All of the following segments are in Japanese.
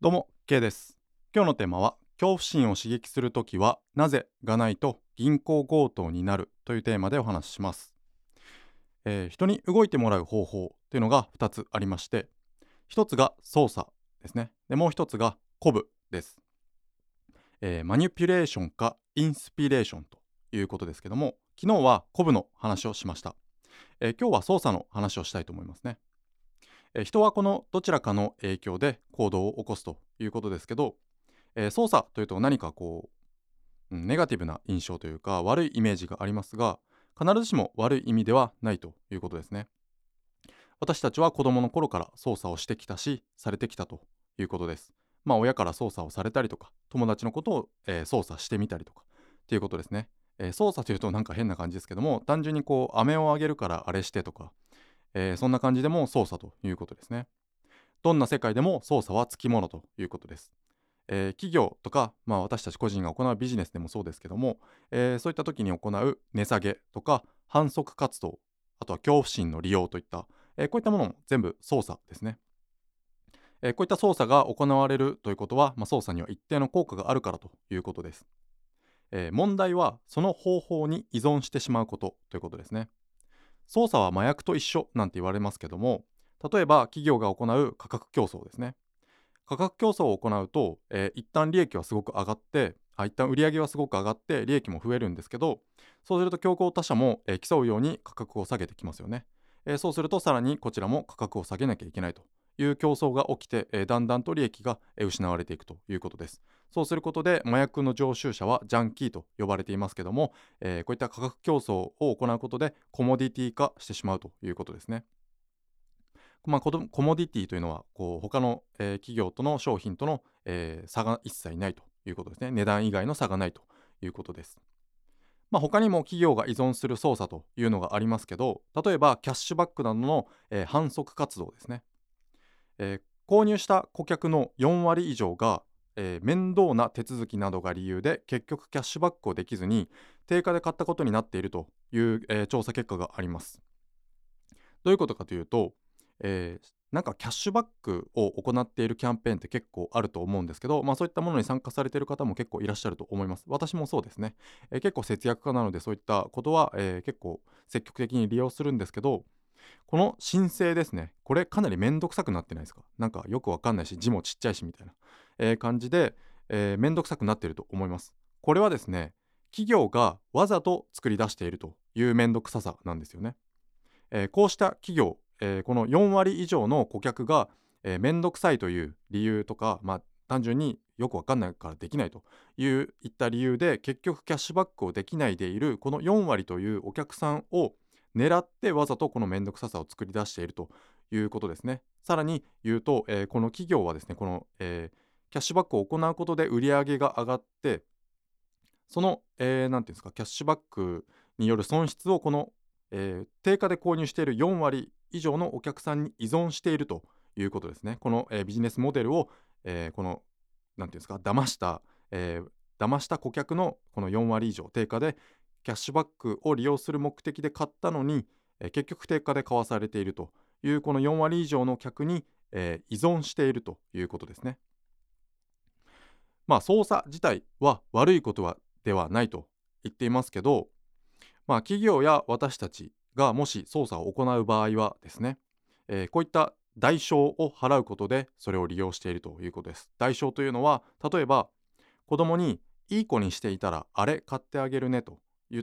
どうも K です。今日のテーマは恐怖心を刺激するときはなぜがないと銀行強盗になるというテーマでお話しします。人に動いてもらう方法というのが2つありまして、1つが操作ですね。でもう1つが鼓舞です。マニピュレーションかインスピレーションということですけども、昨日は鼓舞の話をしました。今日は操作の話をしたいと思いますね。人はこのどちらかの影響で行動を起こすということですけど、操作というと何かネガティブな印象というか悪いイメージがありますが、必ずしも悪い意味ではないということですね。私たちは子供の頃から操作をしてきたし、されてきたということです。親から操作をされたりとか、友達のことを、操作してみたりとかっていうことですね。操作というとなんか変な感じですけども、単純に飴をあげるからあれしてとか、そんな感じでも操作ということですね。どんな世界でも操作はつきものということです。企業とか、私たち個人が行うビジネスでもそうですけども、そういった時に行う値下げとか反則活動、あとは恐怖心の利用といった、こういったものも全部操作ですね。こういった操作が行われるということは、操作には一定の効果があるからということです。問題はその方法に依存してしまうことということですね。操作は麻薬と一緒なんて言われますけども、例えば企業が行う価格競争ですね。価格競争を行うと、一旦利益はすごく上がって一旦売り上げはすごく上がって利益も増えるんですけど、そうすると競合他社も、競うように価格を下げてきますよね。そうするとさらにこちらも価格を下げなきゃいけないという競争が起きて、だんだんと利益が、失われていくということです。そうすることで麻薬の常習者はジャンキーと呼ばれていますけども、こういった価格競争を行うことでコモディティ化してしまうということですね。コモディティというのは他の、企業との商品との、差が一切ないということですね。値段以外の差がないということです。他にも企業が依存する操作というのがありますけど、例えばキャッシュバックなどの、販促活動ですね。購入した顧客の4割以上が、面倒な手続きなどが理由で結局キャッシュバックをできずに定価で買ったことになっているという、調査結果があります。どういうことかというと、なんかキャッシュバックを行っているキャンペーンって結構あると思うんですけど、そういったものに参加されている方も結構いらっしゃると思います。私もそうですね。結構節約家なのでそういったことは、結構積極的に利用するんですけど、この申請ですね、これかなりめんどくさくなってないですか？なんかよくわかんないし字もちっちゃいしみたいな、感じで、めんどくさくなっていると思います。これはですね、企業がわざと作り出しているというめんどくささなんですよね。こうした企業、この4割以上の顧客が、めんどくさいという理由とか、単純によくわかんないからできないといった理由で結局キャッシュバックをできないでいるこの4割というお客さんを狙ってわざとこのめんどくささを作り出しているということですね。さらに言うと、この企業はですね、この、キャッシュバックを行うことで売り上げが上がって、その、なんていうんですか、キャッシュバックによる損失をこの、定価で購入している4割以上のお客さんに依存しているということですね。この、ビジネスモデルを、この、なんていうんですか、騙した顧客のこの4割以上定価でキャッシュバックを利用する目的で買ったのに、結局定価で買わされているというこの4割以上の客に、依存しているということですね。操作自体は悪いことではないと言っていますけど、企業や私たちがもし操作を行う場合はですね、こういった代償を払うことでそれを利用しているということです。代償というのは、例えば子供にいい子にしていたらあれ買ってあげるねと言って、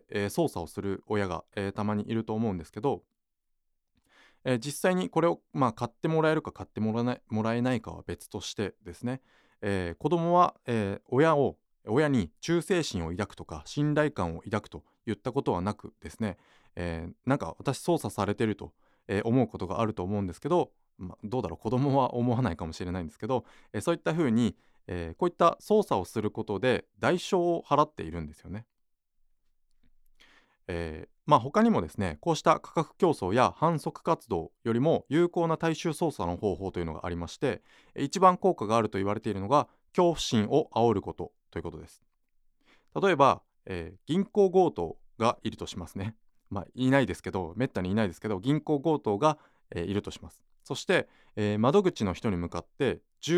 操作をする親が、たまにいると思うんですけど、実際にこれを、買ってもらえるか買ってもらえないかは別としてですね、子供は、親に忠誠心を抱くとか信頼感を抱くといったことはなくですね、なんか私操作されてると、思うことがあると思うんですけど、どうだろう、子供は思わないかもしれないんですけど、そういったふうに、こういった操作をすることで代償を払っているんですよね。他にもですね、こうした価格競争や販促活動よりも有効な大衆操作の方法というのがありまして、一番効果があると言われているのが恐怖心を煽ることということです。例えば、銀行強盗がいるとしますね。いないですけど、めったにいないですけど、銀行強盗が、いるとします。そして、窓口の人に向かって銃を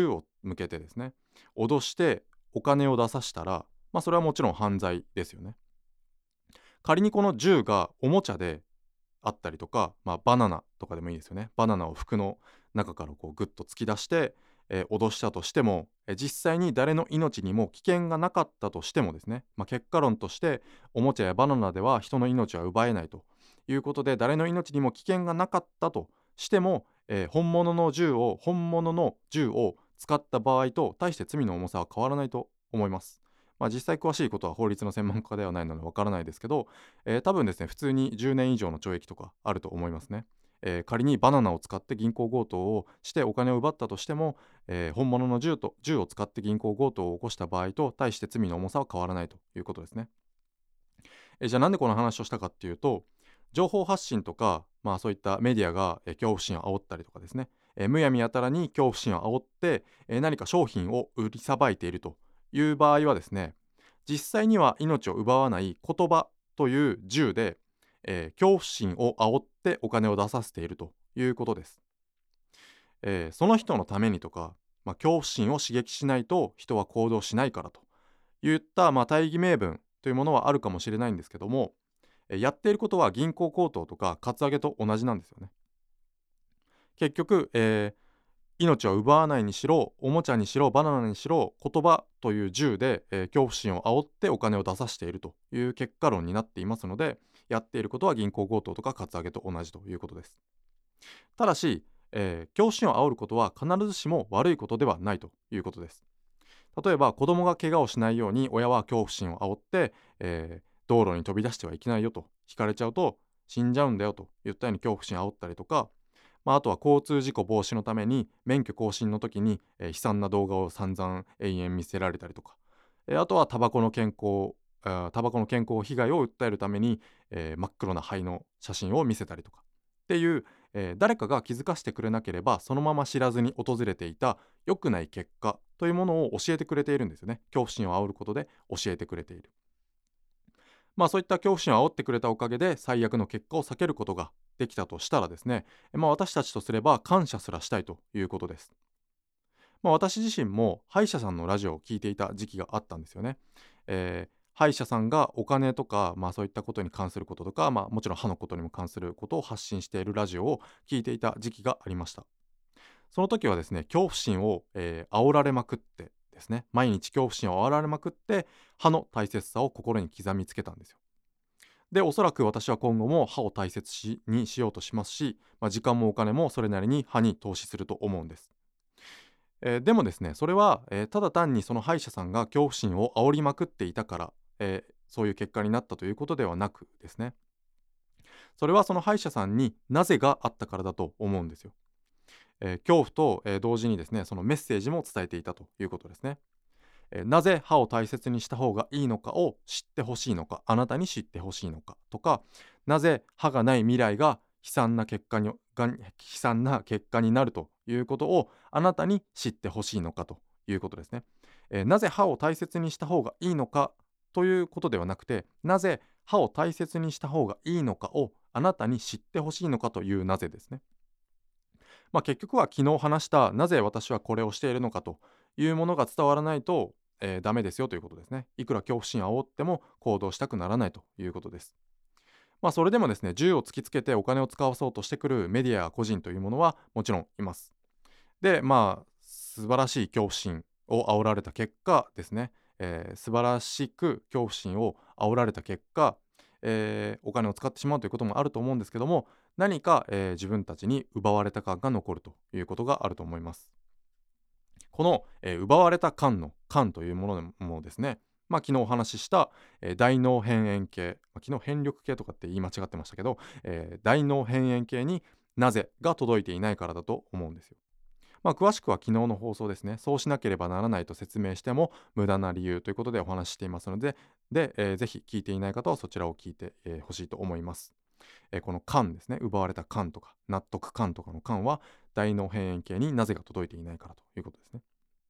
向けてですね、脅してお金を出させたら、それはもちろん犯罪ですよね。仮にこの銃がおもちゃであったりとか、バナナとかでもいいですよね。バナナを服の中からこうグッと突き出して、脅したとしても、実際に誰の命にも危険がなかったとしてもですね、結果論としておもちゃやバナナでは人の命は奪えないということで、誰の命にも危険がなかったとしても、本物の銃を使った場合と大して罪の重さは変わらないと思います。実際詳しいことは法律の専門家ではないのでわからないですけど、多分ですね、普通に10年以上の懲役とかあると思いますね。仮にバナナを使って銀行強盗をしてお金を奪ったとしても、本物の銃を使って銀行強盗を起こした場合と大して罪の重さは変わらないということですね。じゃあなんでこの話をしたかっていうと、情報発信とか、そういったメディアが、恐怖心を煽ったりとかですね、むやみやたらに恐怖心を煽って、何か商品を売りさばいているという場合はですね、実際には命を奪わない言葉という銃で、恐怖心を煽ってお金を出させているということです。その人のためにとか、恐怖心を刺激しないと人は行動しないからといった、大義名分というものはあるかもしれないんですけども、やっていることは銀行強盗とかカツアゲと同じなんですよね。結局、命を奪わないにしろ、おもちゃにしろ、バナナにしろ、言葉という銃で、恐怖心を煽ってお金を出させているという結果論になっていますので、やっていることは銀行強盗とかカツアゲと同じということです。ただし、恐怖心を煽ることは必ずしも悪いことではないということです。例えば子供が怪我をしないように親は恐怖心を煽って、道路に飛び出してはいけないよと、引かれちゃうと死んじゃうんだよといったように恐怖心を煽ったりとか、あとは交通事故防止のために免許更新の時に、悲惨な動画を散々延々見せられたりとか、あとはタバコの健康被害を訴えるために、真っ黒な肺の写真を見せたりとかっていう、誰かが気づかせてくれなければそのまま知らずに訪れていた良くない結果というものを教えてくれているんですよね。恐怖心を煽ることで教えてくれている。そういった恐怖心を煽ってくれたおかげで最悪の結果を避けることができたとしたらですね、私たちとすれば感謝すらしたいということです。私自身も歯医者さんのラジオを聞いていた時期があったんですよね。歯医者さんがお金とか、そういったことに関することとか、もちろん歯のことにも関することを発信しているラジオを聞いていた時期がありました。その時はですね、恐怖心を、煽られまくってですね、毎日恐怖心を煽られまくって歯の大切さを心に刻みつけたんですよ。で、おそらく私は今後も歯を大切にしようとしますし、時間もお金もそれなりに歯に投資すると思うんです。でもですね、それは、ただ単にその歯医者さんが恐怖心を煽りまくっていたから、そういう結果になったということではなくですね、それはその歯医者さんになぜがあったからだと思うんですよ。恐怖と、同時にですね、そのメッセージも伝えていたということですね。なぜ歯を大切にした方がいいのかを知ってほしいのか、あなたに知ってほしいのかとか、なぜ歯がない未来が悲惨な結果になるということをあなたに知ってほしいのかということですね。なぜ歯を大切にした方がいいのかということではなくて、なぜ歯を大切にした方がいいのかをあなたに知ってほしいのかというなぜですね。結局は昨日話したなぜ私はこれをしているのかというものが伝わらないと、ダメですよということですね。いくら恐怖心を煽っても行動したくならないということです。それでもですね、銃を突きつけてお金を使わそうとしてくるメディアや個人というものはもちろんいます。で、素晴らしい恐怖心を煽られた結果ですね、素晴らしく恐怖心を煽られた結果、お金を使ってしまうということもあると思うんですけども、何か、自分たちに奪われた感が残るということがあると思います。この、奪われた感の感というものもですね、昨日お話しした、大脳辺縁系、昨日変力系とかって言い間違ってましたけど、大脳辺縁系になぜが届いていないからだと思うんですよ。詳しくは昨日の放送ですね、そうしなければならないと説明しても無駄な理由ということでお話ししていますので、ぜひ聞いていない方はそちらを聞いてほしいと思います。この感ですね、奪われた感とか納得感とかの感は大脳辺縁系になぜが届いていないからということですね。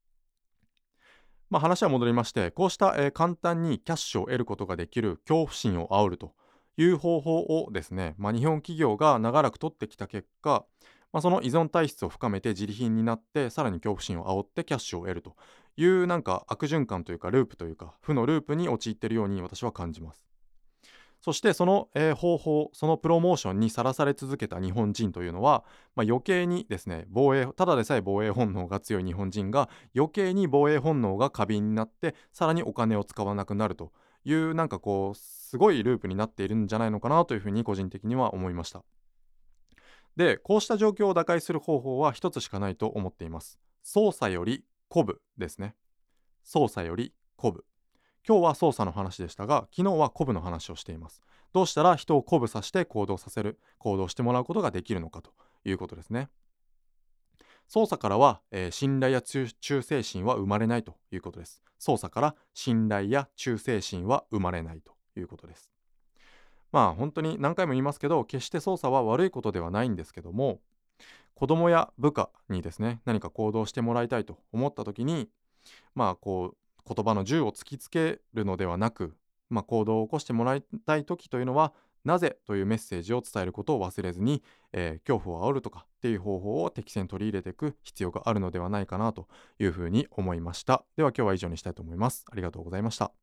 話は戻りまして、こうした、簡単にキャッシュを得ることができる恐怖心を煽るという方法をですね、日本企業が長らく取ってきた結果、 その依存体質を深めて自利品になって、さらに恐怖心を煽ってキャッシュを得るというなんか悪循環というかループというか負のループに陥っているように私は感じます。そしてその、方法、そのプロモーションにさらされ続けた日本人というのは、余計にですね、ただでさえ防衛本能が強い日本人が余計に防衛本能が過敏になって、さらにお金を使わなくなるというなんかこうすごいループになっているんじゃないのかなというふうに個人的には思いました。で、こうした状況を打開する方法は一つしかないと思っています。操作より鼓舞ですね。操作より鼓舞。今日は操作の話でしたが、昨日は鼓舞の話をしています。どうしたら人を鼓舞させて行動してもらうことができるのかということですね。操作からは、信頼や忠誠心は生まれないということです。操作から信頼や忠誠心は生まれないということです。本当に何回も言いますけど、決して操作は悪いことではないんですけども、子供や部下にですね、何か行動してもらいたいと思った時に、言葉の銃を突きつけるのではなく、行動を起こしてもらいたい時というのは、なぜというメッセージを伝えることを忘れずに、恐怖を煽るとかっていう方法を適切に取り入れていく必要があるのではないかなというふうに思いました。では今日は以上にしたいと思います。ありがとうございました。